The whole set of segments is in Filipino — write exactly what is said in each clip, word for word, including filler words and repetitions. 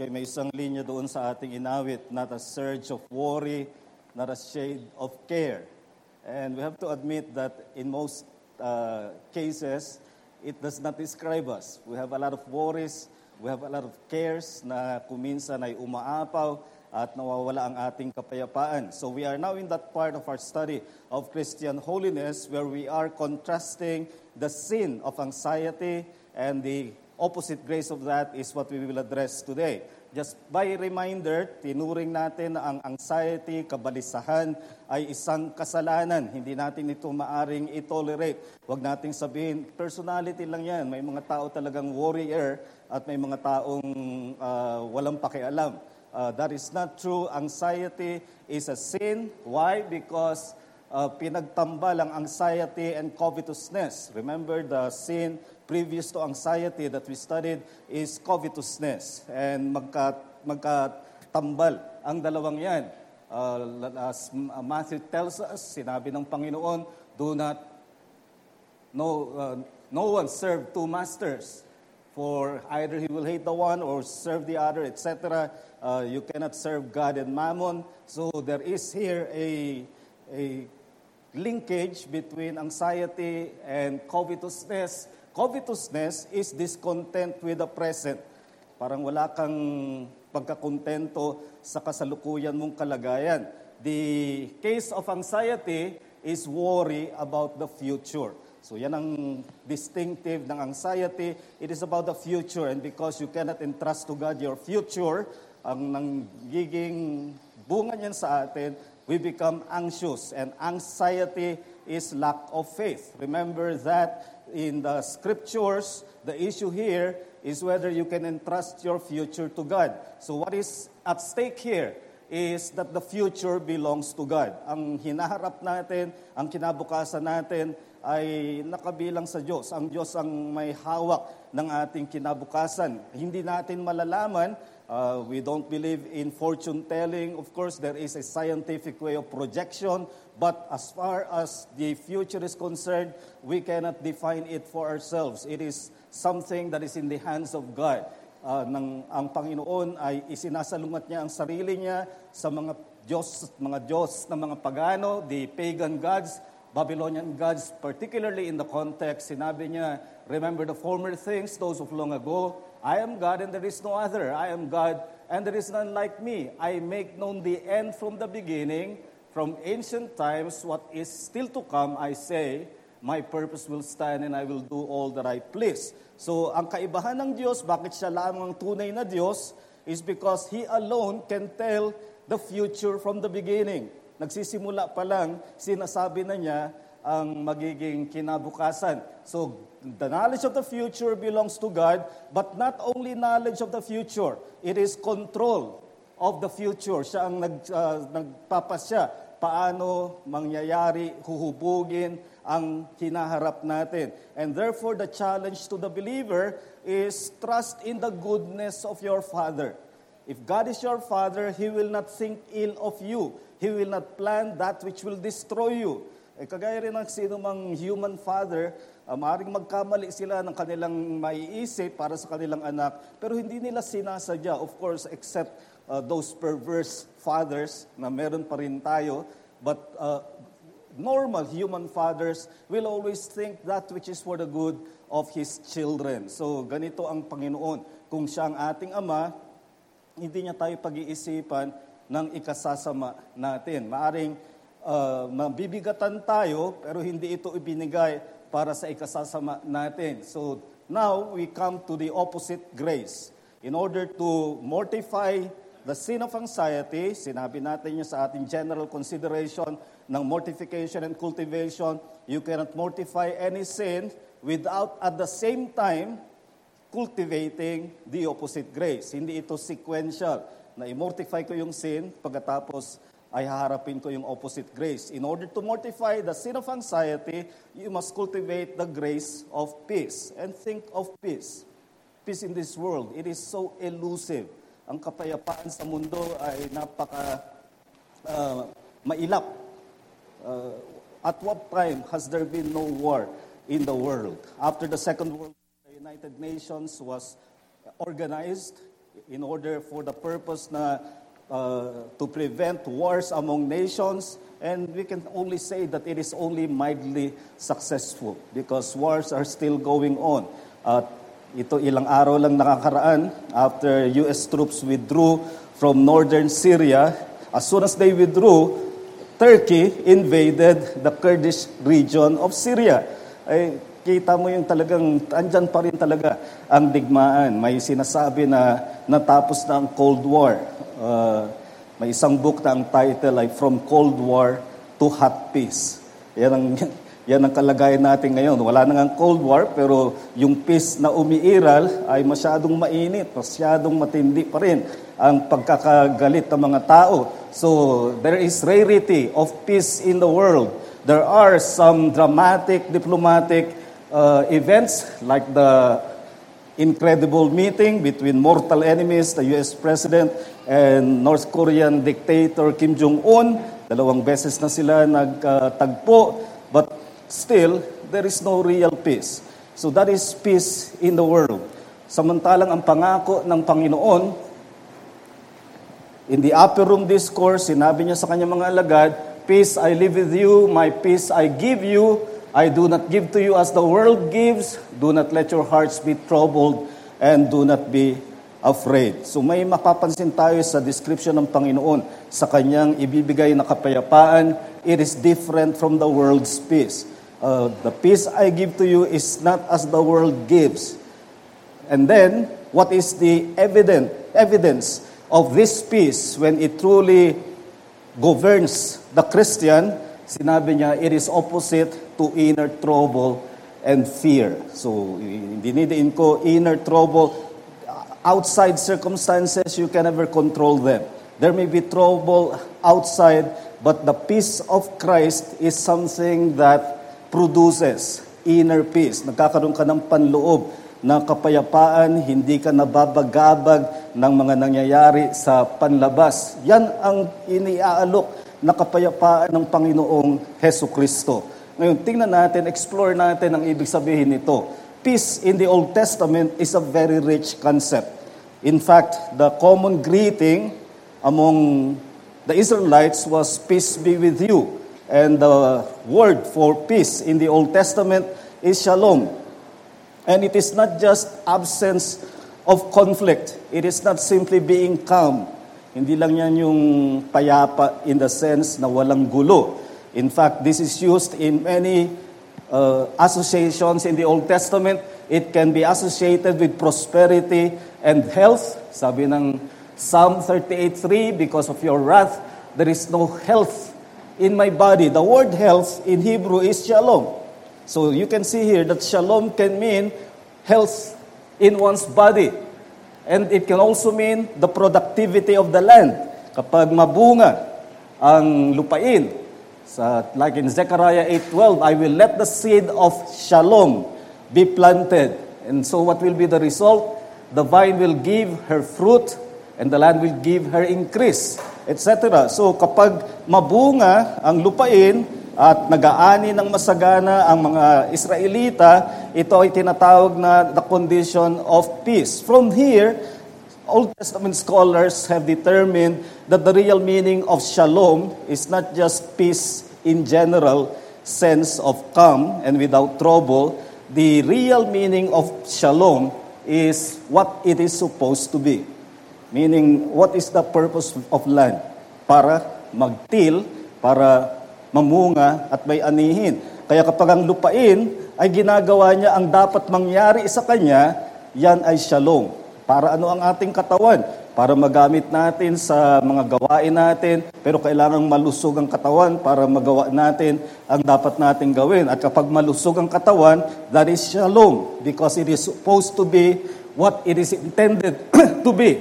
Okay, may isang linya doon sa ating inawit, not a surge of worry, not a shade of care. And we have to admit that in most uh, cases, it does not describe us. We have a lot of worries, we have a lot of cares na kuminsan ay umaapaw at nawawala ang ating kapayapaan. So we are now in that part of our study of Christian holiness where we are contrasting the sin of anxiety and the opposite grace of that is what we will address today. Just by reminder, tinuring natin na ang anxiety, kabalisahan ay isang kasalanan. Hindi natin ito maaring itolerate. Huwag nating sabihin, personality lang yan. May mga tao talagang warrior at may mga taong uh, walang pakialam. Uh, that is not true. Anxiety is a sin. Why? Because uh, pinagtambal ang anxiety and covetousness. Remember the sin previous to anxiety that we studied is covetousness. And magka, magkatambal ang dalawang yan. Uh, as Matthew tells us, sinabi ng Panginoon, do not, no, uh, no one serve two masters. For either he will hate the one or serve the other, et cetera. Uh, you cannot serve God and Mammon. So there is here a, a linkage between anxiety and covetousness. Covetousness is discontent with the present. Parang wala kang pagkakontento sa kasalukuyan mong kalagayan. The case of anxiety is worry about the future. So yan ang distinctive ng anxiety. It is about the future, and because you cannot entrust to God your future, ang nanggiging bunga niyan sa atin, we become anxious, and anxiety is lack of faith. Remember that in the scriptures, the issue here is whether you can entrust your future to God. So what is at stake here is that the future belongs to God. Ang hinaharap natin, ang kinabukasan natin ay nakabilang sa Diyos. Ang Diyos ang may hawak ng ating kinabukasan. Hindi natin malalaman. Uh, we don't believe in fortune telling. Of course, there is a scientific way of projection. But as far as the future is concerned, we cannot define it for ourselves. It is something that is in the hands of God. Uh, ng, ang Panginoon ay isinasalungat niya ang sarili niya sa mga Diyos, mga Diyos na mga pagano, the pagan gods, Babylonian gods, particularly in the context, sinabi niya, remember the former things, those of long ago, I am God and there is no other. I am God and there is none like me. I make known the end from the beginning, from ancient times, what is still to come, I say, my purpose will stand and I will do all that I please. So, ang kaibahan ng Diyos, bakit siya lamang tunay na Diyos, is because He alone can tell the future from the beginning. Nagsisimula pa lang, sinasabi na niya ang magiging kinabukasan. So, the knowledge of the future belongs to God, but not only knowledge of the future, it is control of the future. Siya ang nag, uh, nagpapasya paano mangyayari, huhubugin ang hinaharap natin. And therefore, the challenge to the believer is trust in the goodness of your Father. If God is your Father, He will not think ill of you. He will not plan that which will destroy you. Eh, kagaya rin ng sino mang human father, uh, maaaring magkamali sila ng kanilang maiisip para sa kanilang anak, pero hindi nila sinasadya, of course, except uh, those perverse fathers na meron pa rin tayo. But uh, normal human fathers will always think that which is for the good of his children. So ganito ang Panginoon. Kung siya ang ating Ama, hindi niya tayo pag-iisipan ng ikasasama natin. Maaring uh, mabibigatan tayo, pero hindi ito ibinigay para sa ikasasama natin. So now we come to the opposite grace. In order to mortify the sin of anxiety, sinabi natin niya sa ating general consideration ng mortification and cultivation, you cannot mortify any sin without at the same time cultivating the opposite grace. Hindi ito sequential, na i-mortify ko yung sin, pagkatapos ay haharapin ko yung opposite grace. In order to mortify the sin of anxiety, you must cultivate the grace of peace. And think of peace. Peace in this world, it is so elusive. Ang kapayapaan sa mundo ay napaka uh, mailap. Uh, at what time has there been no war in the world? After the Second World War, the United Nations was organized. in order for the purpose na uh, to prevent wars among nations. And we can only say that it is only mildly successful because wars are still going on. At ito ilang araw lang nakakaraan after U S troops withdrew from northern Syria. As soon as they withdrew, Turkey invaded the Kurdish region of Syria. Ay, kita mo yung talagang, andyan pa rin talaga ang digmaan. May sinasabi na natapos na ang Cold War. Uh, may isang book na ang title ay From Cold War to Hot Peace. Yan ang, yan ang kalagayan natin ngayon. Wala na nga Cold War, pero yung peace na umiiral ay masyadong mainit, masyadong matindi pa rin ang pagkakagalit ng mga tao. So, there is rarity of peace in the world. There are some dramatic diplomatic uh, events like the incredible meeting between mortal enemies, the U S President and North Korean dictator Kim Jong-un. Dalawang beses na sila nagtagpo, but still, there is no real peace. So that is peace in the world. Samantalang ang pangako ng Panginoon, in the upper room discourse, sinabi niya sa kanyang mga alagad, "Peace I live with you, my peace I give you. I do not give to you as the world gives. Do not let your hearts be troubled and do not be afraid." So may mapapansin tayo sa description ng Panginoon sa kanyang ibibigay na kapayapaan. It is different from the world's peace. Uh, the peace I give to you is not as the world gives. And then, what is the evident evidence of this peace when it truly governs the Christian? Sinabi niya, it is opposite to inner trouble and fear. So, dinidiin ko, inner trouble, outside circumstances, you can never control them. There may be trouble outside, but the peace of Christ is something that produces inner peace. Nagkakaroon ka ng panloob na kapayapaan, hindi ka nababagabag ng mga nangyayari sa panlabas. Yan ang iniaalok na kapayapaan ng Panginoong Hesu Kristo. Ngayon, tingnan natin, explore natin ang ibig sabihin nito. Peace in the Old Testament is a very rich concept. In fact, the common greeting among the Israelites was, "Peace be with you." And the word for peace in the Old Testament is shalom. And it is not just absence of conflict. It is not simply being calm. Hindi lang yan yung payapa in the sense na walang gulo. In fact, this is used in many uh, associations in the Old Testament. It can be associated with prosperity and health. Sabi ng Psalm thirty-eight three, "Because of your wrath, there is no health in my body." The word health in Hebrew is shalom. So you can see here that shalom can mean health in one's body. And it can also mean the productivity of the land. Kapag mabunga ang lupain, sa, like in Zechariah eight twelve, "I will let the seed of shalom be planted." And so what will be the result? The vine will give her fruit and the land will give her increase, et cetera. So kapag mabunga ang lupain, at nag-aani ng masagana ang mga Israelita, ito ay tinatawag na the condition of peace. From here, Old Testament scholars have determined that the real meaning of shalom is not just peace in general sense of calm and without trouble. The real meaning of shalom is what it is supposed to be. Meaning, what is the purpose of land? Para magtil, para mamunga at may anihin. Kaya kapag ang lupain ay ginagawa niya ang dapat mangyari sa kanya, yan ay shalom. Para ano ang ating katawan? Para magamit natin sa mga gawain natin, pero kailangang malusog ang katawan para magawa natin ang dapat natin gawin. At kapag malusog ang katawan, that is shalom, because it is supposed to be what it is intended to be.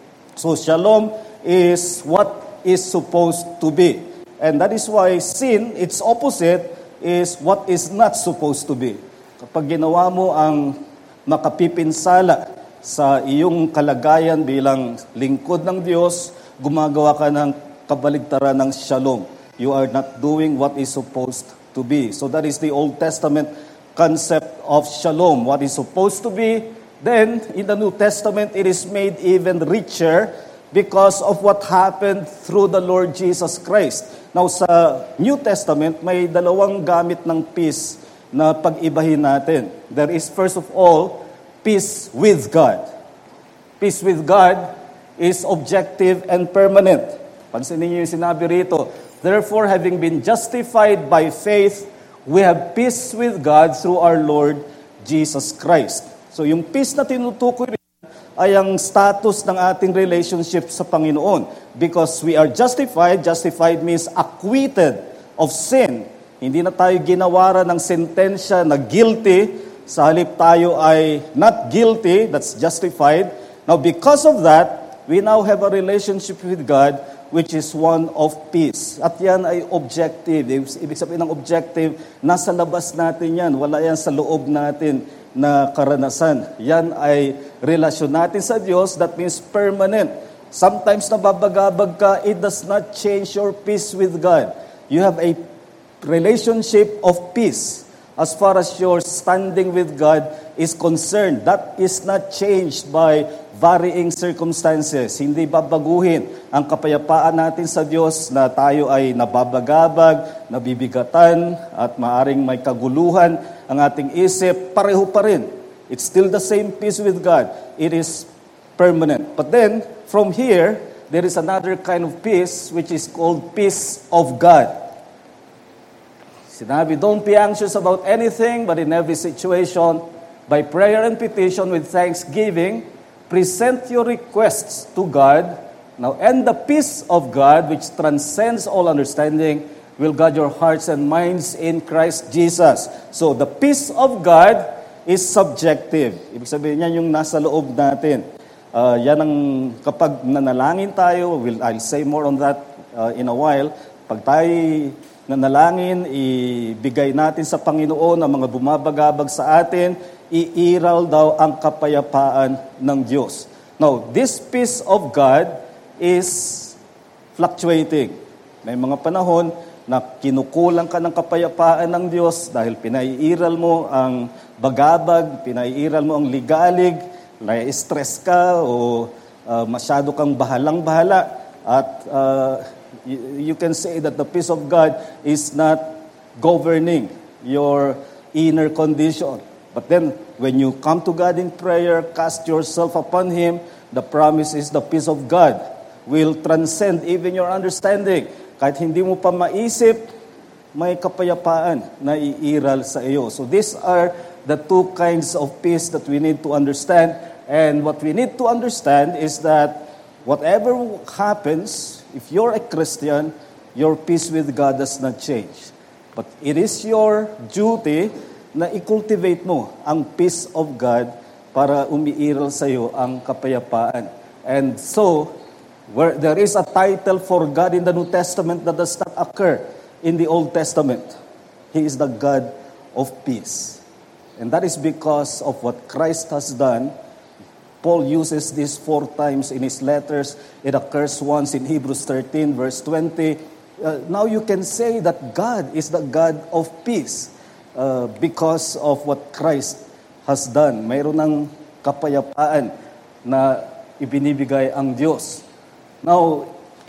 So shalom is what is supposed to be. And that is why sin, its opposite, is what is not supposed to be. Kapag ginawa mo ang makapipinsala sa iyong kalagayan bilang lingkod ng Diyos, gumagawa ka ng kabaligtaran ng shalom. You are not doing what is supposed to be. So that is the Old Testament concept of shalom. What is supposed to be Then, in the New Testament, it is made even richer because of what happened through the Lord Jesus Christ. Now, sa New Testament, may dalawang gamit ng peace na pag-ibahin natin. There is, first of all, peace with God. Peace with God is objective and permanent. Pansinin niyo yung sinabi rito. Therefore, having been justified by faith, we have peace with God through our Lord Jesus Christ. So yung peace na tinutukoy rin ay ang status ng ating relationship sa Panginoon. Because we are justified, justified means acquitted of sin. Hindi na tayo ginawaran ng sentensya na guilty, sa halip tayo ay not guilty, that's justified. Now because of that, we now have a relationship with God which is one of peace. At yan ay objective. Ibig sabihin ng objective, nasa labas natin yan. Wala yan sa loob natin na karanasan. Yan ay relasyon natin sa Diyos. That means permanent. Sometimes nababagabag ka, it does not change your peace with God. You have a relationship of peace as far as your standing with God is concerned. That is not changed by varying circumstances. Hindi babaguhin ang kapayapaan natin sa Diyos na tayo ay nababagabag, nabibigatan, at maaring may kaguluhan ang ating isip. Pareho pa rin. It's still the same peace with God. It is permanent. But then, from here, there is another kind of peace which is called peace of God. Sinabi, don't be anxious about anything, but in every situation, by prayer and petition with thanksgiving, present your requests to God. Now, and the peace of God, which transcends all understanding, will guard your hearts and minds in Christ Jesus. So, the peace of God is subjective. Ibig sabihin niyan yung nasa loob natin. Uh, yan ang kapag nanalangin tayo, will I'll say more on that uh, in a while. Pag tayo nanalangin, ibigay natin sa Panginoon ang mga bumabagabag sa atin, iiral daw ang kapayapaan ng Diyos. Now, this peace of God is fluctuating. May mga panahon na kinukulang ka ng kapayapaan ng Diyos dahil pinaiiral mo ang bagabag, pinaiiral mo ang ligalig, na-stress ka o uh, masyado kang bahalang-bahala at uh, you, you can say that the peace of God is not governing your inner condition. But then, when you come to God in prayer, cast yourself upon Him, the promise is the peace of God will transcend even your understanding. Kahit hindi mo pa maisip, may kapayapaan na iiral sa iyo. So these are the two kinds of peace that we need to understand. And what we need to understand is that whatever happens, if you're a Christian, your peace with God does not change. But it is your duty na i-cultivate mo ang peace of God para umiiral sa iyo ang kapayapaan. And so, where there is a title for God in the New Testament that does not occur in the Old Testament. He is the God of peace. And that is because of what Christ has done. Paul uses this four times in his letters. It occurs once in Hebrews thirteen, verse twenty. Uh, now you can say that God is the God of peace uh, because of what Christ has done. Mayroon ng kapayapaan na ibinibigay ang Diyos. Now,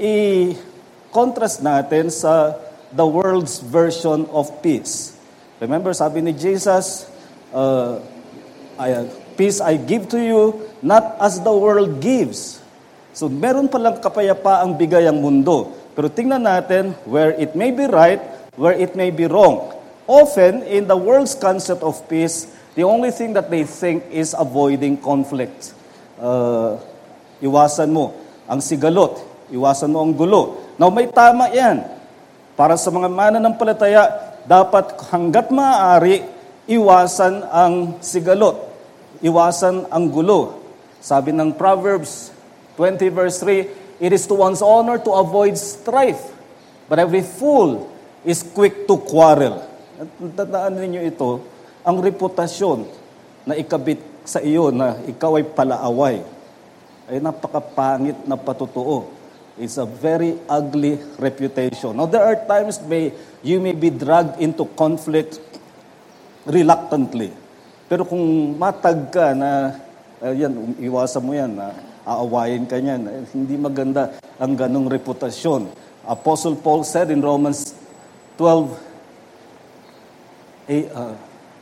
i-contrast natin sa the world's version of peace. Remember, sabi ni Jesus, uh, I, peace I give to you, not as the world gives. So, meron palang kapayapaang bigay ang mundo. Pero tingnan natin where it may be right, where it may be wrong. Often, in the world's concept of peace, the only thing that they think is avoiding conflict. Uh, iwasan mo ang sigalot, iwasan mo ang gulo. Now, may tama yan. Para sa mga mananampalataya, dapat hanggat maaari, iwasan ang sigalot, iwasan ang gulo. Sabi ng Proverbs twenty verse three, it is to one's honor to avoid strife, but every fool is quick to quarrel. At tandaan ninyo ito, ang reputasyon na ikabit sa iyo na ikaw ay palaaway, ay napakapangit na patutuo. It's a very ugly reputation. Now, there are times may you may be dragged into conflict reluctantly. Pero kung matag ka na Eh, yan, um, iwasan mo yan, na aawayin ka niyan. Eh, hindi maganda ang ganong reputasyon. Apostle Paul said in Romans twelve, eh, uh,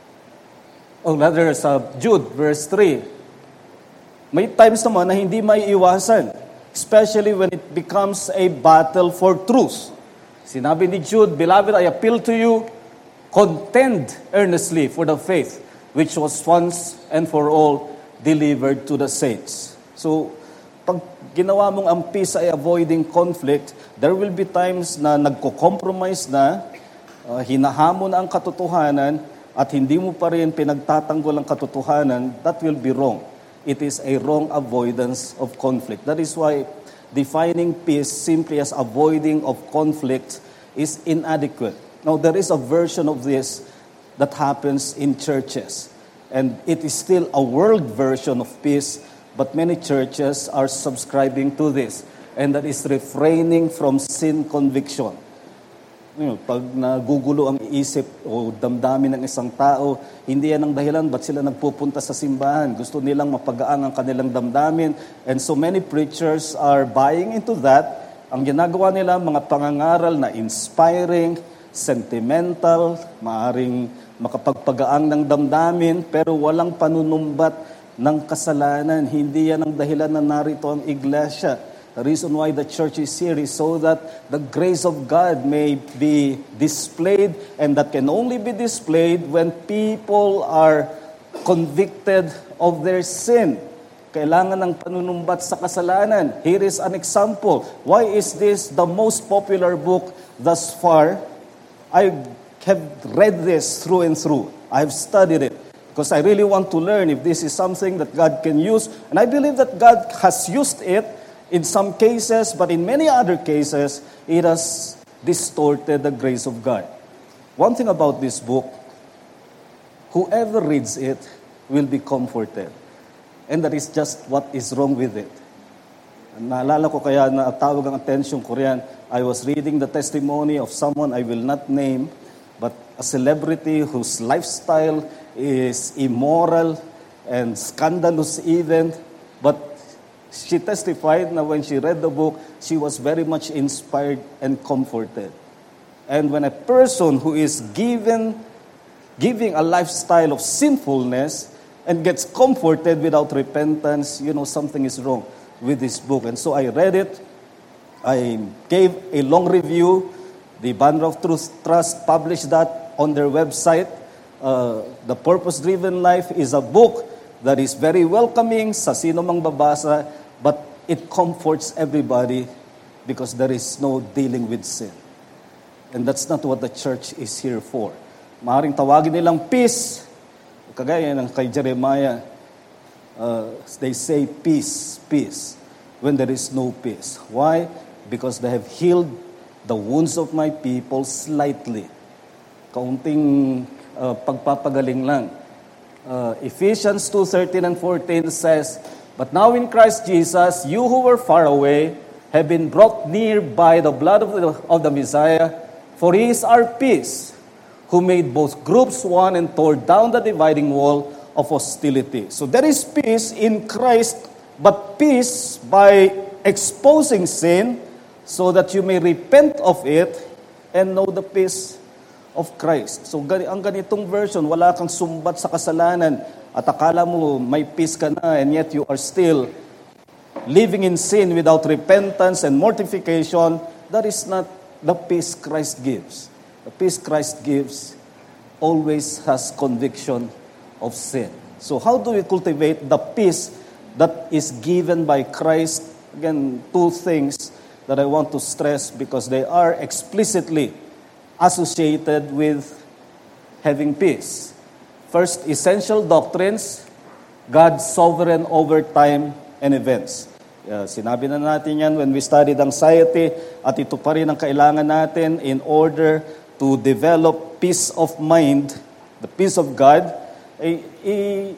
oh, rather sa Jude, verse three, may times naman na hindi may iwasan, especially when it becomes a battle for truth. Sinabi ni Jude, "Beloved, I appeal to you, contend earnestly for the faith which was once and for all delivered to the saints." So, pag ginawa mong ang peace ay avoiding conflict, there will be times na nagko-compromise na, uh, hinahamon ang katotohanan, at hindi mo pa rin pinagtatanggol ang katotohanan, that will be wrong. It is a wrong avoidance of conflict. That is why defining peace simply as avoiding of conflict is inadequate. Now, there is a version of this that happens in churches. And it is still a world version of peace, but many churches are subscribing to this. And that is refraining from sin conviction. You know, pag nagugulo ang isip o damdamin ng isang tao, hindi yan ang dahilan ba't sila nagpupunta sa simbahan. Gusto nilang mapagaan ang kanilang damdamin. And so many preachers are buying into that. Ang ginagawa nila, mga pangangaral na inspiring, sentimental, maaring makapagpagaang ng damdamin, pero walang panunumbat ng kasalanan. Hindi yan ang dahilan na narito ang iglesia. The reason why the church is here is so that the grace of God may be displayed, and that can only be displayed when people are convicted of their sin. Kailangan ng panunumbat sa kasalanan. Here is an example. Why is this the most popular book thus far? I have read this through and through. I've studied it because I really want to learn if this is something that God can use. And I believe that God has used it in some cases, but in many other cases, it has distorted the grace of God. One thing about this book, whoever reads it will be comforted. And that is just what is wrong with it. Naalala ko kaya na tawag ang attention ko riyan. I was reading the testimony of someone I will not name, but a celebrity whose lifestyle is immoral and scandalous even, but she testified na when she read the book, she was very much inspired and comforted. And when a person who is given, giving a lifestyle of sinfulness and gets comforted without repentance, you know something is wrong with this book. And so I read it. I gave a long review. The Banner of Truth Trust published that on their website. Uh, the Purpose-Driven Life is a book that is very welcoming sa sino mang babasa, but it comforts everybody because there is no dealing with sin. And that's not what the church is here for. Maaaring tawagin nilang peace. Kagaya ng kay Jeremiah, uh, they say peace, peace, when there is no peace. Why? Because they have healed the wounds of my people slightly. Kaunting uh, pagpapagaling lang. Uh, Ephesians two thirteen and fourteen says, "But now in Christ Jesus, you who were far away have been brought near by the blood of the, of the Messiah, for He is our peace, who made both groups one and tore down the dividing wall of hostility." So there is peace in Christ, but peace by exposing sin so that you may repent of it and know the peace of Christ. So ang ganitong version, wala kang sumbat sa kasalanan at akala mo may peace ka na, and yet you are still living in sin without repentance and mortification. That is not the peace Christ gives. The peace Christ gives always has conviction of sin. So how do we cultivate the peace that is given by Christ? Again, two things that I want to stress because they are explicitly associated with having peace. First, essential doctrines, God's sovereign over time and events. Uh, sinabi na natin yan when we studied anxiety, at ito pa rin ang kailangan natin in order to develop peace of mind, the peace of God. Ay, i-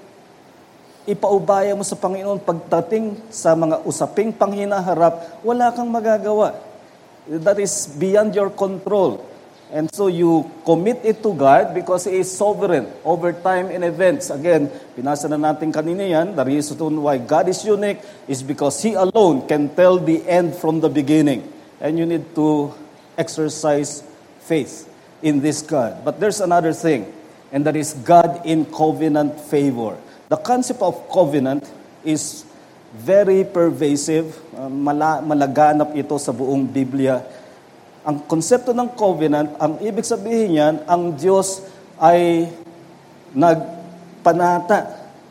ipaubaya mo sa Panginoon pagdating sa mga usaping panghinaharap, wala kang magagawa. That is beyond your control. And so you commit it to God because He is sovereign over time and events. Again, pinasa na natin kanina yan. The reason why God is unique is because He alone can tell the end from the beginning. And you need to exercise faith in this God. But there's another thing, and that is God in covenant favor. The concept of covenant is very pervasive. Uh, mala- malaganap ito sa buong Biblia. Ang konsepto ng covenant, ang ibig sabihin niyan, ang Diyos ay nagpanata.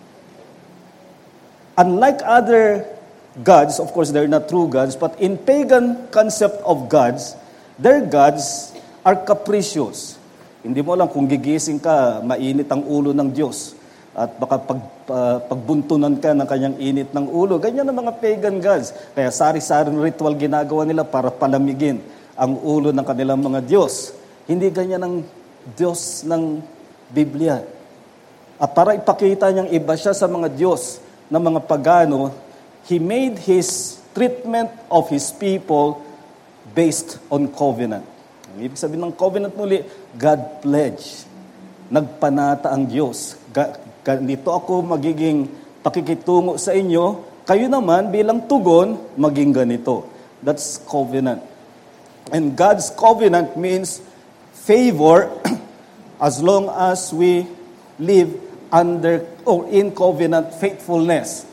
Unlike other gods, of course they're not true gods, but in pagan concept of gods, their gods are capricious. Hindi mo lang kung gigising ka, mainit ang ulo ng Diyos. At baka pag, uh, pagbuntunan ka ng kanyang init ng ulo. Ganyan ang mga pagan gods. Kaya sari-saring ritual ginagawa nila para palamigin ang ulo ng kanilang mga Diyos. Hindi ganyan ang Diyos ng Biblia. At para ipakita niyang iba siya sa mga Diyos ng mga pagano, He made His treatment of His people based on covenant. Ang ibig sabihin ng covenant muli, God pledge. Nagpanata ang Diyos. Ganito ako magiging pakikitungo sa inyo, kayo naman bilang tugon, maging ganito. That's covenant. And God's covenant means favor as long as we live under or in covenant faithfulness.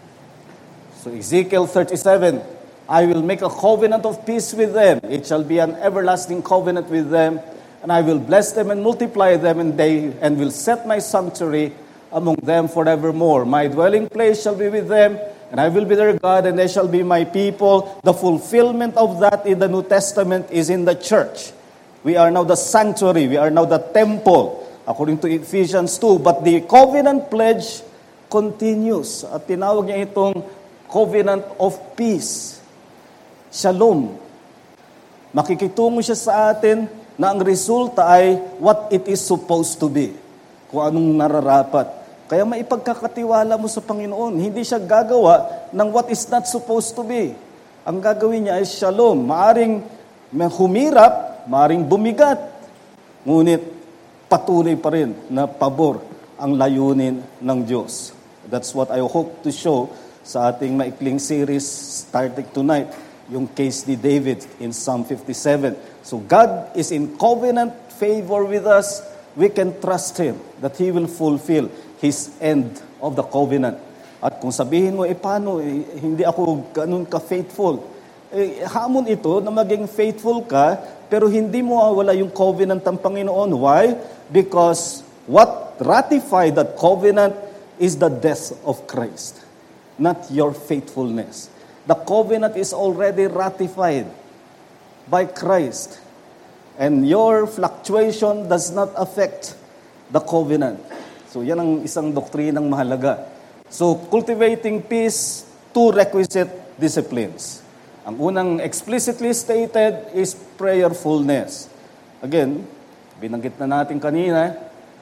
So Ezekiel thirty-seven, I will make a covenant of peace with them. It shall be an everlasting covenant with them, and I will bless them and multiply them, and they and will set my sanctuary among them forevermore. My dwelling place shall be with them, and I will be their God, and they shall be my people. The fulfillment of that in the New Testament is in the church. We are now the sanctuary. We are now the temple, according to Ephesians two. But the covenant pledge continues. At tinawag niya itong covenant of peace. Shalom. Makikitungo siya sa atin na ang resulta ay what it is supposed to be. Kung anong nararapat. Kaya maipagkakatiwala mo sa Panginoon. Hindi siya gagawa ng what is not supposed to be. Ang gagawin niya ay shalom. Maaring humirap, maaring bumigat. Ngunit patuloy pa rin na pabor ang layunin ng Diyos. That's what I hope to show sa ating maikling series starting tonight. Yung case ni David in Psalm fifty-seven. So God is in covenant favor with us. We can trust Him that He will fulfill His end of the covenant. At kung sabihin mo, eh paano, eh, hindi ako ganun ka-faithful. Eh, hamon ito na maging faithful ka, pero hindi mo wala yung covenant ng Panginoon. Why? Because what ratified that covenant is the death of Christ, not your faithfulness. The covenant is already ratified by Christ. And your fluctuation does not affect the covenant. So yan ang isang doktrinang mahalaga. So cultivating peace, two requisite disciplines. Ang unang explicitly stated is prayerfulness. Again, binanggit na natin kanina,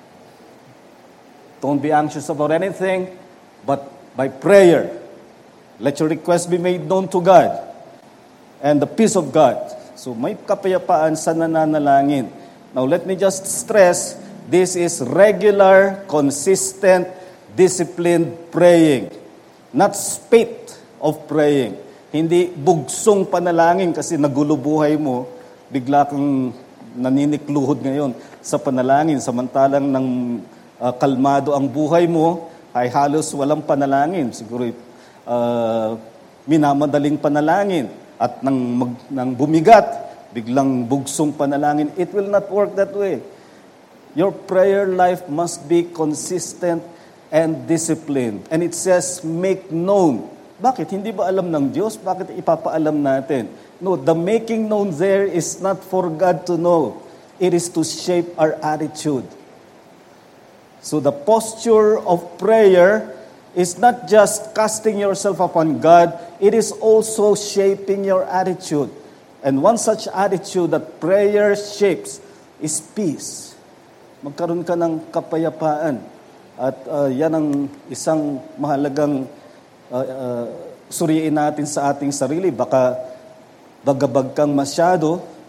don't be anxious about anything, but by prayer, let your request be made known to God and the peace of God. So may kapayapaan sa nananalangin. Now let me just stress, this is regular, consistent, disciplined praying. Not spate of praying. Hindi bugsong panalangin kasi nagulo buhay mo, bigla kang naninikluhod ngayon sa panalangin. Samantalang nang uh, kalmado ang buhay mo, ay halos walang panalangin. Siguro uh, minamadaling panalangin. At nang, mag, nang bumigat, biglang bugsong panalangin. It will not work that way. Your prayer life must be consistent and disciplined. And it says, make known. Bakit? Hindi ba alam ng Diyos? Bakit ipapaalam natin? No, the making known there is not for God to know. It is to shape our attitude. So the posture of prayer is not just casting yourself upon God, it is also shaping your attitude. And one such attitude that prayer shapes is peace. Magkaroon ka ng kapayapaan. At uh, yan ang isang mahalagang uh, uh, suriin natin sa ating sarili. Baka bagabag kang masyado,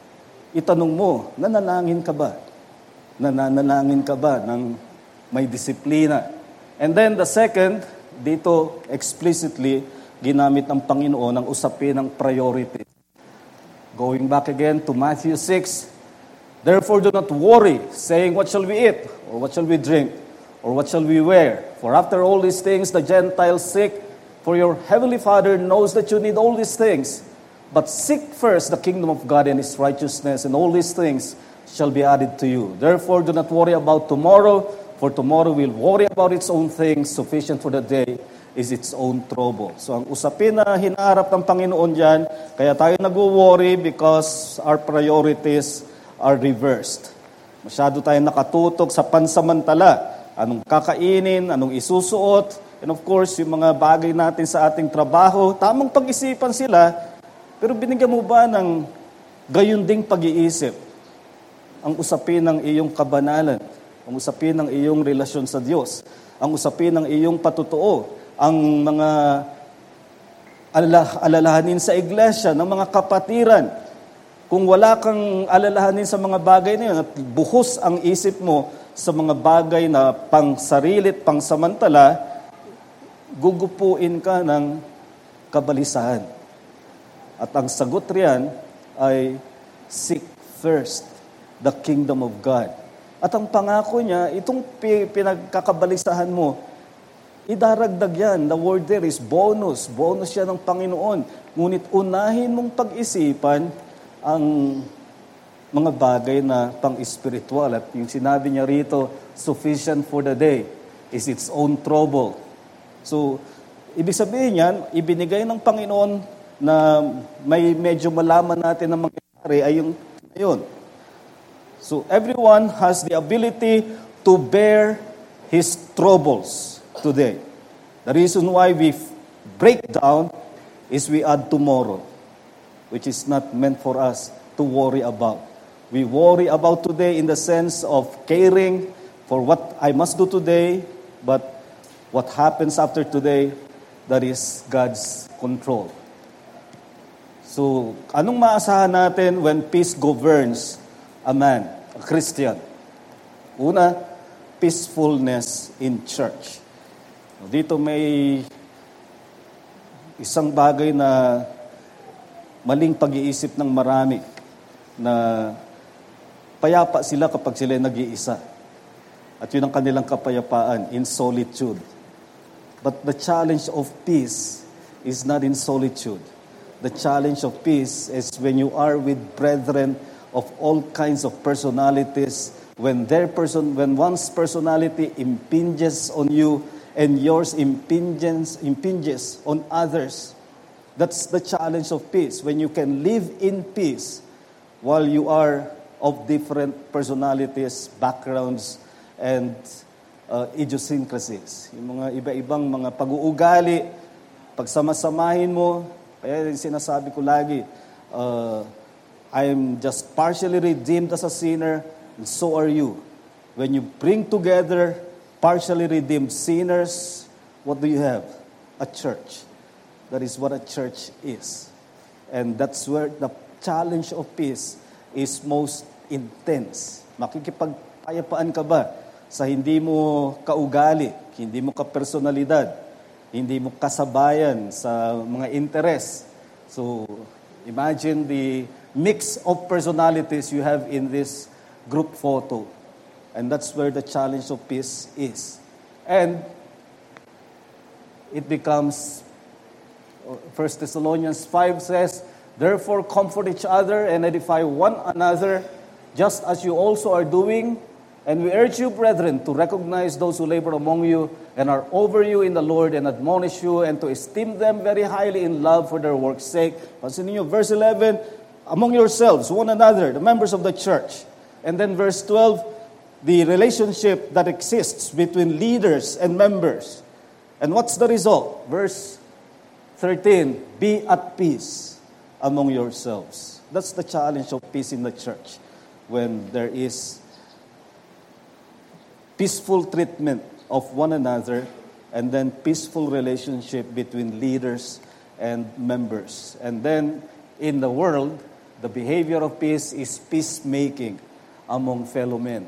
itanong mo, nananangin ka ba? Nananalangin ka ba ng may disiplina? And then the second, dito explicitly, ginamit ng Panginoon ang usapin ng priority. Going back again to Matthew six, therefore do not worry, saying, what shall we eat? Or what shall we drink? Or what shall we wear? For after all these things the Gentiles seek, for your heavenly Father knows that you need all these things. But seek first the kingdom of God and His righteousness, and all these things shall be added to you. Therefore, do not worry about tomorrow, for tomorrow will worry about its own things. Sufficient for the day is its own trouble. So, ang usapin na hinaharap ng Panginoon dyan, kaya tayo nag-worry because our priorities are reversed. Masyado tayo nakatutok sa pansamantala. Anong kakainin, anong isusuot, and of course, yung mga bagay natin sa ating trabaho, tamang pag-isipan sila, pero binigyan mo ba ng gayon ding pag-iisip ang usapin ng iyong kabanalan, ang usapin ng iyong relasyon sa Diyos, ang usapin ng iyong patutuo, ang mga alala- alalahanin sa iglesia, ng mga kapatiran. Kung wala kang alalahanin sa mga bagay na yun at buhos ang isip mo sa mga bagay na pangsarilit, pangsamantala, gugupuin ka ng kabalisahan. At ang sagot riyan ay seek first the kingdom of God. At ang pangako niya, itong pinagkakabalisahan mo, idaragdag yan. The word there is bonus. Bonus yan ng Panginoon. Ngunit unahin mong pag-isipan ang mga bagay na pang-espiritual. At yung sinabi niya rito, sufficient for the day is its own trouble. So, ibig sabihin yan, ibinigay ng Panginoon na may medyo malaman natin na mangyayari ay yung yun. So, everyone has the ability to bear his troubles today. The reason why we break down is we add tomorrow, which is not meant for us to worry about. We worry about today in the sense of caring for what I must do today, but what happens after today, that is God's control. So, anong maasahan natin when peace governs a man, a Christian? Una, peacefulness in church. Dito may isang bagay na maling pag-iisip ng marami na payapa sila kapag sila nag-iisa. At yun ang kanilang kapayapaan, in solitude. But the challenge of peace is not in solitude. The challenge of peace is when you are with brethren of all kinds of personalities, when their person, when one's personality impinges on you and yours impinges, impinges on others. That's the challenge of peace. When you can live in peace while you are of different personalities, backgrounds, and uh, idiosyncrasies. Yung mga iba-ibang mga pag-uugali, pagsamasamahin mo. Kaya sinasabi ko lagi, uh, I'm just partially redeemed as a sinner, and so are you. When you bring together partially redeemed sinners, what do you have? A church. That is what a church is. And that's where the challenge of peace is most intense. Makikipagpayapaan ka ba sa hindi mo kaugali, hindi mo kapersonalidad, hindi mo kasabayan sa mga interest. So, imagine the mix of personalities you have in this group photo. And that's where the challenge of peace is. And it becomes, First Thessalonians five says, therefore comfort each other and edify one another, just as you also are doing. And we urge you, brethren, to recognize those who labor among you and are over you in the Lord and admonish you, and to esteem them very highly in love for their work's sake. Pansin niyo, verse eleven, among yourselves, one another, the members of the church. And then verse twelve, the relationship that exists between leaders and members. And what's the result? Verse thirteen, be at peace among yourselves. That's the challenge of peace in the church. When there is peaceful treatment of one another, and then peaceful relationship between leaders and members. And then in the world, The behavior of peace is peacemaking among fellow men.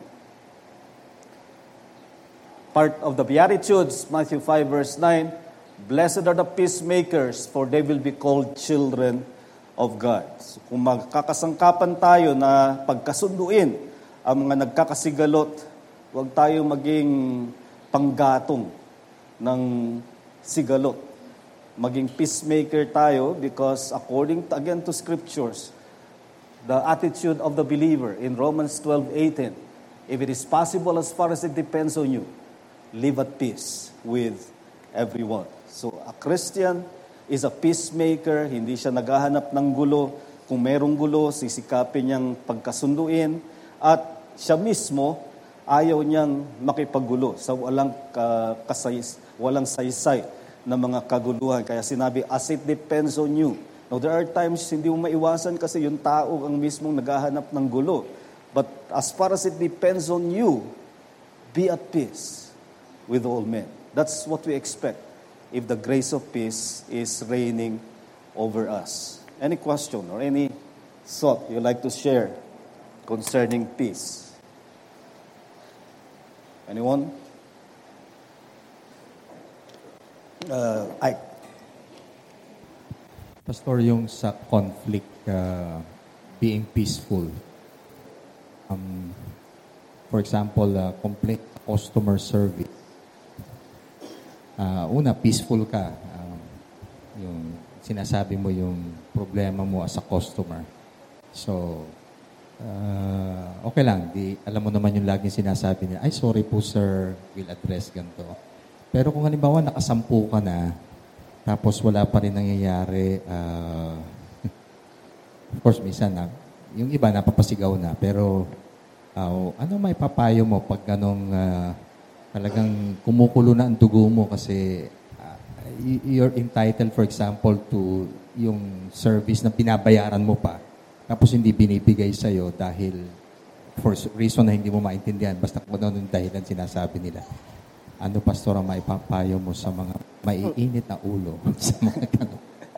Part of the Beatitudes, Matthew five verse nine, blessed are the peacemakers, for they will be called children of God. So, kung magkakasangkapan tayo na pagkasunduin ang mga nagkakasigalot, huwag tayo maging panggatong ng sigalot. Maging peacemaker tayo because according to, again to scriptures, the attitude of the believer in Romans twelve eighteen, if it is possible as far as it depends on you, live at peace with everyone. So a Christian is a peacemaker, hindi siya naghahanap ng gulo. Kung merong gulo, sisikapin niyang pagkasunduin at siya mismo ayaw niyang makipaggulo sa walang uh, kasayis, walang saysay na mga kaguluhan. Kaya sinabi, as it depends on you. Now, there are times hindi mo maiwasan kasi yung tao ang mismong naghahanap ng gulo. But as far as it depends on you, be at peace with all men. That's what we expect if the grace of peace is reigning over us. Any question or any thought you'd like to share concerning peace? Anyone? Uh, I. Pastor, yung sa conflict, uh, being peaceful. Um, for example, uh, complete customer service. Uh, una, peaceful ka. Um, yung sinasabi mo yung problema mo as a customer. So, uh, okay lang. Di, alam mo naman yung laging sinasabi niya, ay, sorry po sir, we'll address ganito. Pero kung halimbawa nakasampu ka na, tapos wala pa rin nangyayari, uh, of course, minsan na, yung iba napapasigaw na, pero uh, ano may papayo mo pag ganong uh, talagang kumukulo na ang dugo mo kasi uh, you're entitled, for example, to yung service na pinabayaran mo pa, tapos hindi binibigay sa'yo dahil for reason na hindi mo maintindihan, basta kung ano yung dahilan sinasabi nila. Ano, Pastor, ang maipapayo mo sa mga maiinit na ulo sa mga ganun?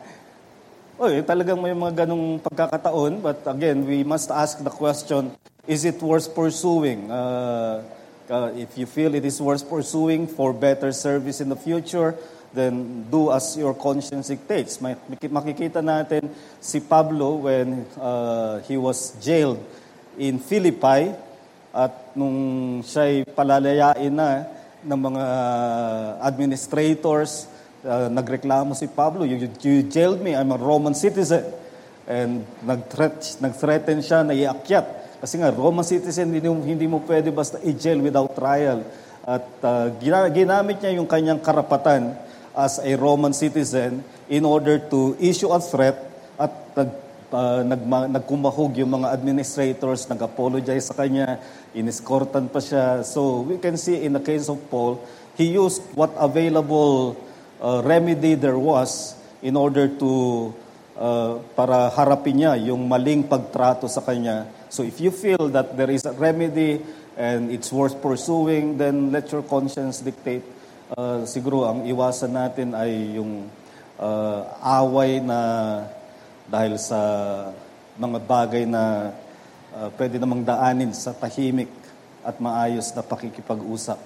Oy, talagang may mga ganung pagkakataon, but again, we must ask the question, is it worth pursuing? Uh, uh, if you feel it is worth pursuing for better service in the future, then do as your conscience dictates. Makikita natin si Pablo when uh, he was jailed in Philippi at nung siya'y palalayain na ng mga administrators, uh, nagreklamo si Pablo, you, you jailed me, I'm a Roman citizen. And nag-threat, nag-threaten siya na iakyat. Kasi nga, Roman citizen, hindi, hindi mo pwede basta i-jail without trial. At uh, ginamit niya yung kanyang karapatan as a Roman citizen in order to issue a threat at nag, uh, nagma, nagkumahog yung mga administrators, nag-apologize sa kanya, inescortan pa siya. So we can see in the case of Paul, he used what available uh, remedy there was in order to uh, para harapin niya yung maling pagtrato sa kanya. So if you feel that there is a remedy and it's worth pursuing, then let your conscience dictate. Uh, siguro ang iwasan natin ay yung uh, away na dahil sa mga bagay na uh, pwede namang daanin sa tahimik at maayos na pakikipag-usap.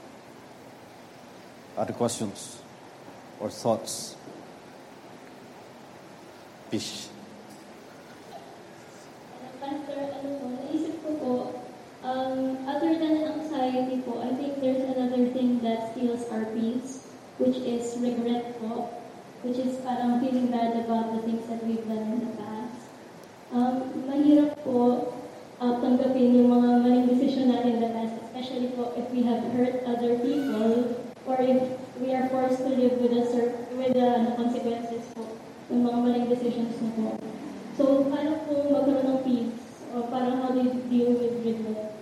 Other questions or thoughts? Fish. Pastor, ano po, naisip ko po, um, other than anxiety po, I think there's another thing that steals our peace, which is regret po, which is parang feeling bad about the things that we've done in the past. Um, mahirap po uh, tanggapin yung mga maling decision natin in the past, especially po if we have hurt other people or if we are forced to live with the with the uh, consequences po ng mga maling decisions na po. So, paano po magkaroon ng peace? O parang how do you deal with regret?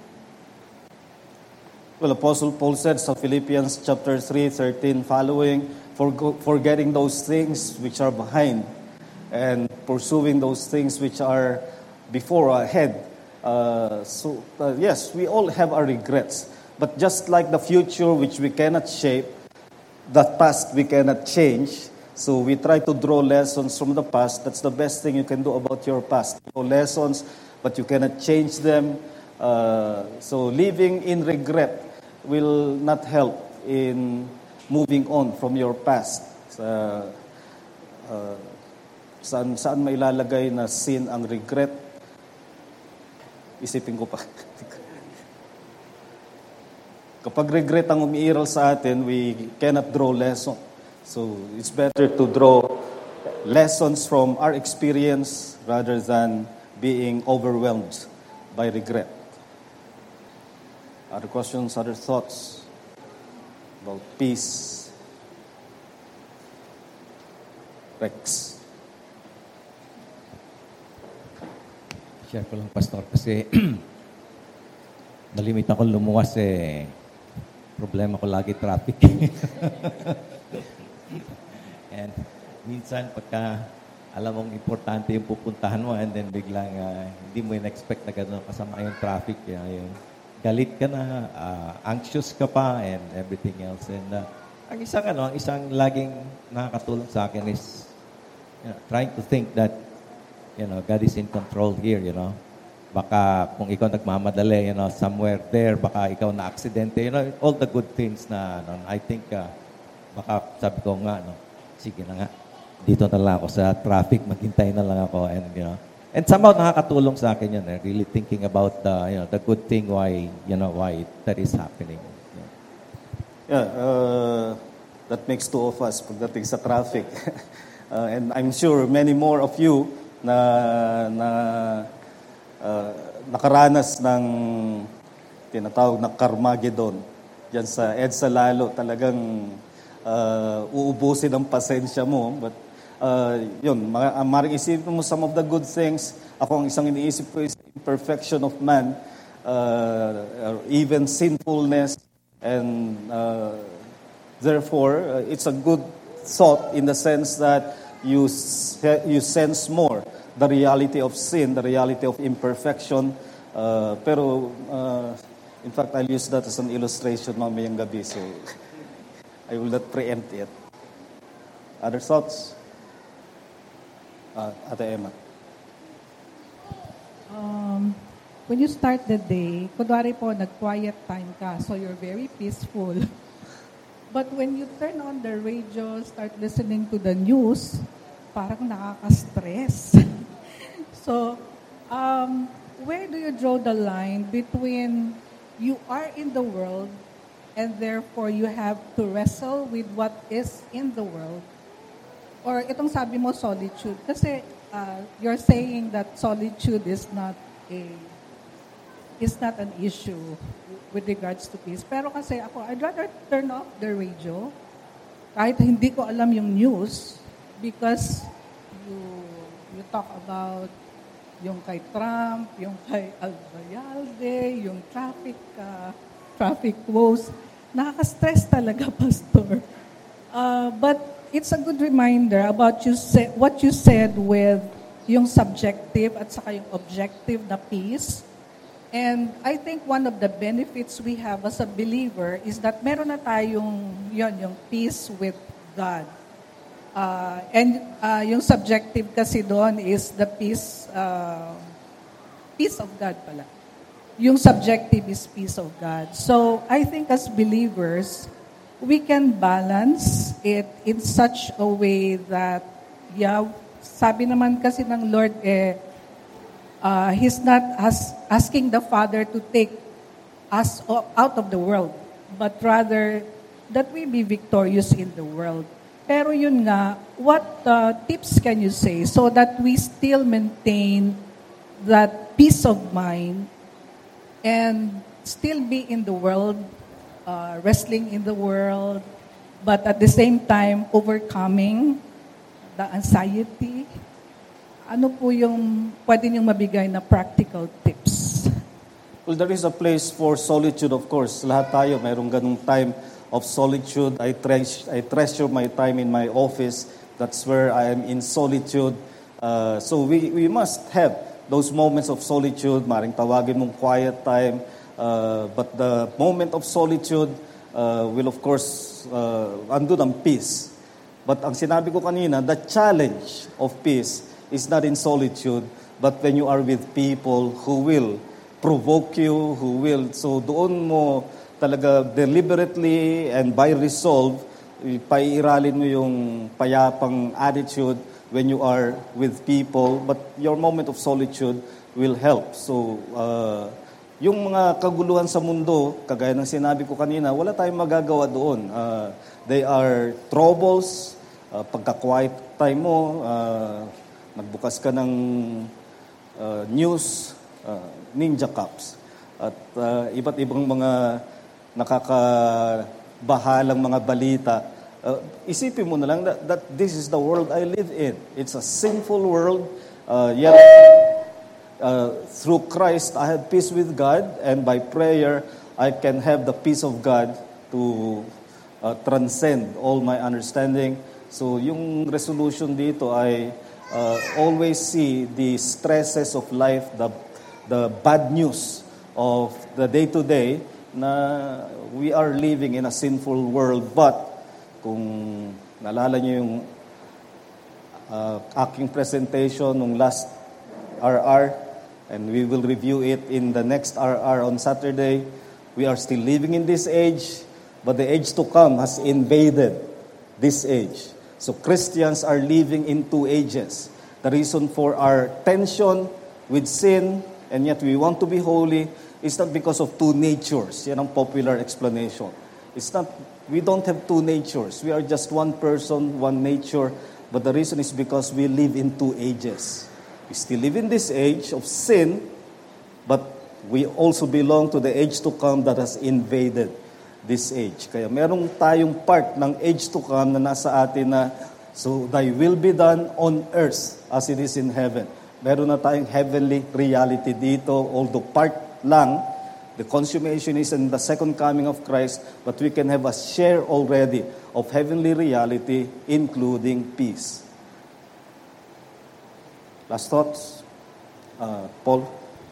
Well, Apostle Paul said sa Philippians chapter three, thirteen following, forgetting those things which are behind and pursuing those things which are before or ahead. Uh, so, uh, yes, we all have our regrets. But just like the future which we cannot shape, the past we cannot change, So we try to draw lessons from the past. That's the best thing you can do about your past. Draw lessons, but you cannot change them. Uh, so living in regret will not help in moving on from your past. Sa, uh, saan, saan may ilalagay na sin ang regret? Isipin ko pa. Kapag regret ang umiiral sa atin, we cannot draw lesson. So it's better to draw lessons from our experience rather than being overwhelmed by regret. Other questions, other thoughts about peace? Rex. Share ko lang, Pastor, kasi nalimit ako lumuwas eh. Problema ko lagi traffic. And minsan pagka alam mong importante yung pupuntahan mo and then biglang uh, hindi mo in-expect na gano'n kasama yung traffic. Kaya yung galit ka na, uh, anxious ka pa and everything else. And uh, ang isang ano, ang isang laging nakakatulong sa akin is you know, trying to think that you know, God is in control here, you know. Baka kung ikaw nagmamadali, you know, somewhere there, baka ikaw na aksidente, you know, all the good things na, ano, I think, uh, baka sabi ko nga, no, sige na nga, dito na lang ako sa traffic, maghintay na lang ako, and, you know, and somehow nakakatulong sa akin yun, eh, really thinking about, the, you know, the good thing why, you know, why that is happening. Yeah, yeah uh, that makes two of us pagdating sa traffic. uh, and I'm sure many more of you na, na uh, nakaranas ng tinatawag na Carmageddon. Diyan sa EDSA lalo, talagang uh, uubusin ang pasensya mo. But uh, yun, ma- maring isipin mo some of the good things. Ako ang isang iniisip ko is imperfection of man, uh, or even sinfulness. And uh, therefore, uh, it's a good thought in the sense that you you sense more the reality of sin, the reality of imperfection. Uh, pero, uh, in fact, I'll use that as an illustration mamayang gabi, so I will not preempt it. Other thoughts? Uh, Ate Emma. Um, when you start the day, kunwari po, nag-quiet time ka, so you're very peaceful. But when you turn on the radio, start listening to the news, parang nakaka-stress. So, um, where do you draw the line between you are in the world and therefore you have to wrestle with what is in the world? Or itong sabi mo, solitude. Kasi uh, you're saying that solitude is not a is not an issue with regards to peace. Pero kasi ako, I'd rather turn off the radio kahit hindi ko alam yung news because you you talk about yung kay Trump, yung kay Albayalde, yung traffic uh, traffic woes. Nakaka-stress talaga, Pastor. Uh, but it's a good reminder about you say, what you said with yung subjective at saka yung objective na peace. And I think one of the benefits we have as a believer is that meron na tayong yun, yung peace with God. Uh, and uh, yung subjective kasi doon is the peace, uh, peace of God pala. Yung subjective is peace of God. So I think as believers, we can balance it in such a way that, yeah, sabi naman kasi ng Lord, eh, Uh, he's not as, asking the Father to take us out of the world, but rather that we be victorious in the world. Pero yun nga, what uh, tips can you say so that we still maintain that peace of mind and still be in the world, uh, wrestling in the world, but at the same time overcoming the anxiety? Ano po yung pwede niyong mabigay na practical tips? Well, there is a place for solitude, of course. Lahat tayo, mayroong ganung time of solitude. I treasure, I treasure my time in my office. That's where I am in solitude. Uh, so we, we must have those moments of solitude. Maring tawagin mong quiet time. Uh, but the moment of solitude uh, will, of course, uh, andun ang peace. But ang sinabi ko kanina, the challenge of peace is not in solitude, but when you are with people who will provoke you, who will, so doon mo talaga deliberately and by resolve, paiiralin mo yung payapang attitude when you are with people, but your moment of solitude will help. So, uh, yung mga kaguluhan sa mundo, kagaya ng sinabi ko kanina, wala tayong magagawa doon. Uh, they are troubles, uh, pagka-quiet time mo, uh, nagbukas ka ng uh, news, uh, ninja cups, at uh, iba't ibang mga nakakabahalang mga balita. Uh, isipin mo na lang that, that this is the world I live in. It's a sinful world, uh, yet uh, through Christ I have peace with God, and by prayer I can have the peace of God to uh, transcend all my understanding. So yung resolution dito ay uh, always see the stresses of life, the the bad news of the day-to-day, na we are living in a sinful world. But kung naalala niyo yung uh, aking presentation nung last R R, and we will review it in the next R R on Saturday, we are still living in this age, but the age to come has invaded this age. So Christians are living in two ages. The reason for our tension with sin, and yet we want to be holy, it's not because of two natures. Yan ang popular explanation. It's not, we don't have two natures. We are just one person, one nature. But the reason is because we live in two ages. We still live in this age of sin, but we also belong to the age to come that has invaded this age. Kaya merong tayong part ng age to come na nasa atin na, so thy will be done on earth as it is in heaven. Meron na tayong heavenly reality dito, although part lang, the consummation is in the second coming of Christ, but we can have a share already of heavenly reality, including peace. Last thoughts? Uh, Paul?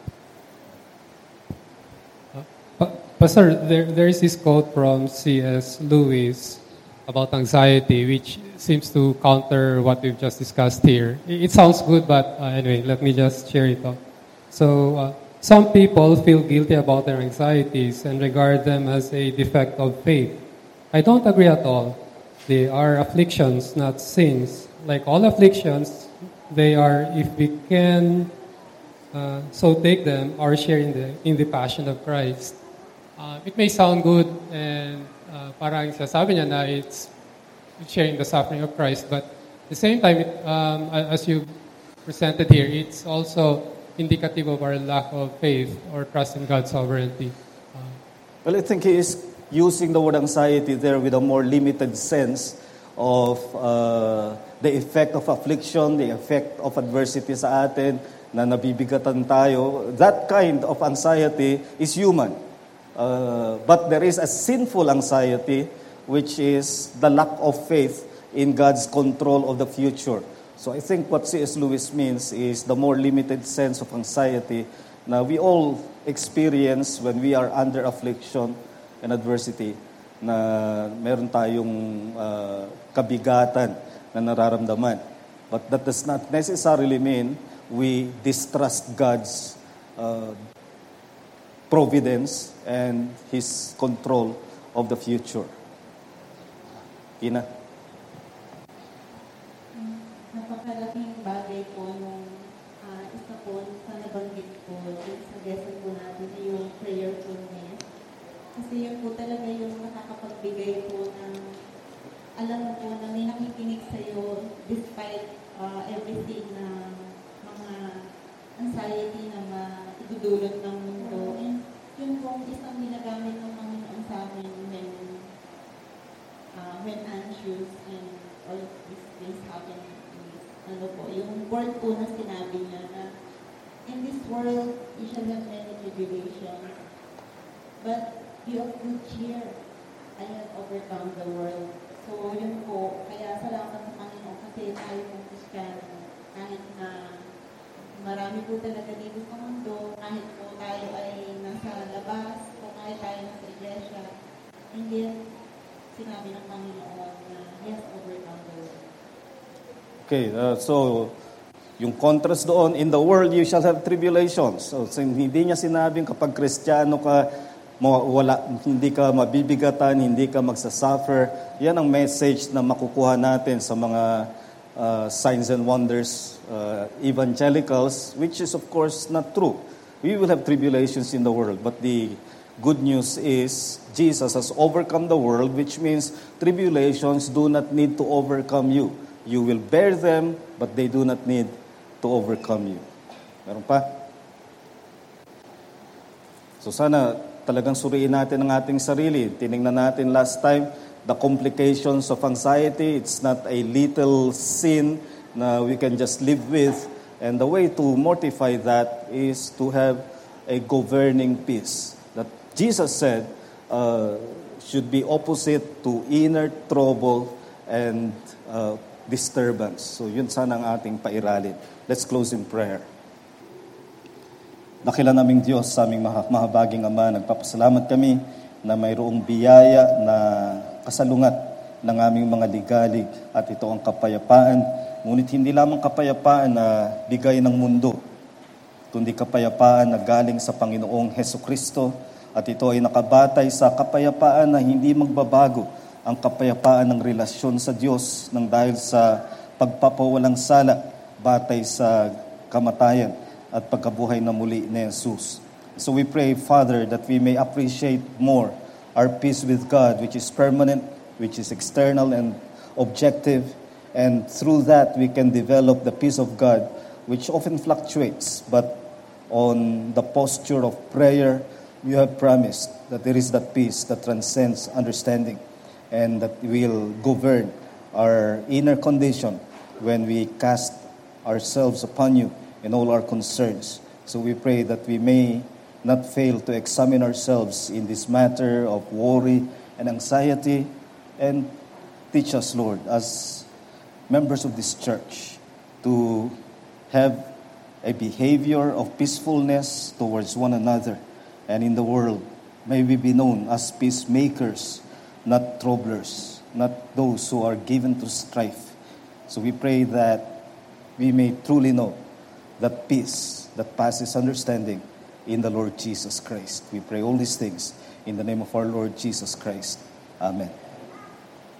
Uh, Pastor, there, there is this quote from C S Lewis about anxiety, which seems to counter what we've just discussed here. It, it sounds good, but uh, anyway, let me just share it out. So, uh, some people feel guilty about their anxieties and regard them as a defect of faith. I don't agree at all. They are afflictions, not sins. Like all afflictions, they are, if we can uh, so take them, our share in the in the passion of Christ. Uh, it may sound good, and uh, parang sasabi niya na it's sharing the suffering of Christ, but at the same time, it, um, as you presented here, it's also indicative of our lack of faith or trust in God's sovereignty. Uh, well, I think he is using the word anxiety there with a more limited sense of uh, the effect of affliction, the effect of adversity sa atin, na nabibigatan tayo. That kind of anxiety is human. Uh, but there is a sinful anxiety, which is the lack of faith in God's control of the future. So I think what C S Lewis means is the more limited sense of anxiety na we all experience when we are under affliction and adversity, na meron tayong uh, kabigatan na nararamdaman. But that does not necessarily mean we distrust God's uh, providence and His control of the future. Ina? Napakalaking bagay po nung uh, isa po sa nabanggit ko dun sa lesson po natin na yung prayerfulness. Kasi yun po talaga yung nakakapagbigay po ng alam mo po na may nakikinig sa'yo despite uh, everything na mga anxiety na maidudulot ng mundo. And yun po isang ginagamit ng Panginoon sa amin when, uh, when anxious and all of these things happen. Ano po, yung word po na sinabi niya na in this world, you shall have many tribulations, but be of good cheer. I have overcome the world. So, yun po, kaya salamat sa Panginoon kasi tayo po Kristiyano, kahit na marami po talaga dito sa mundo, kahit po tayo ay nasa labas, o kahit tayo nasa iglesia, and yet, sinabi ng Panginoon na He has overcome the world. Okay, uh, so yung contrast doon, in the world you shall have tribulations. So, so hindi niya sinabing kapag Kristiyano ka, wala, hindi ka mabibigatan, hindi ka magsasuffer. Yan ang message na makukuha natin sa mga uh, signs and wonders, uh, evangelicals, which is of course not true. We will have tribulations in the world, but the good news is Jesus has overcome the world, which means tribulations do not need to overcome you. You will bear them, but they do not need to overcome you. Meron pa? So sana talagang suriin natin ang ating sarili. Tinignan natin last time, the complications of anxiety. It's not a little sin na we can just live with. And the way to mortify that is to have a governing peace. That Jesus said uh, should be opposite to inner trouble and uh, disturbance. So yun sana ang ating pairalin. Let's close in prayer. Dakila naming Diyos, sa aming mahabaging Ama, nagpapasalamat kami na mayroong biyaya na kasalungat ng aming mga ligalig at ito ang kapayapaan. Ngunit hindi lamang kapayapaan na bigay ng mundo, kundi kapayapaan na galing sa Panginoong Hesukristo at ito ay nakabatay sa kapayapaan na hindi magbabago, ang kapayapaan ng relasyon sa Diyos nang dahil sa pagpapawalang sala batay sa kamatayan at pagkabuhay na muli ni Jesus. So we pray, Father, that we may appreciate more our peace with God, which is permanent, which is external and objective, and through that we can develop the peace of God, which often fluctuates, but on the posture of prayer, you have promised that there is that peace that transcends understanding and that will govern our inner condition when we cast ourselves upon you in all our concerns. So we pray that we may not fail to examine ourselves in this matter of worry and anxiety, and teach us, Lord, as members of this church, to have a behavior of peacefulness towards one another and in the world. May we be known as peacemakers, not troublers, not those who are given to strife. So we pray that we may truly know that peace that passes understanding in the Lord Jesus Christ. We pray all these things in the name of our Lord Jesus Christ. Amen.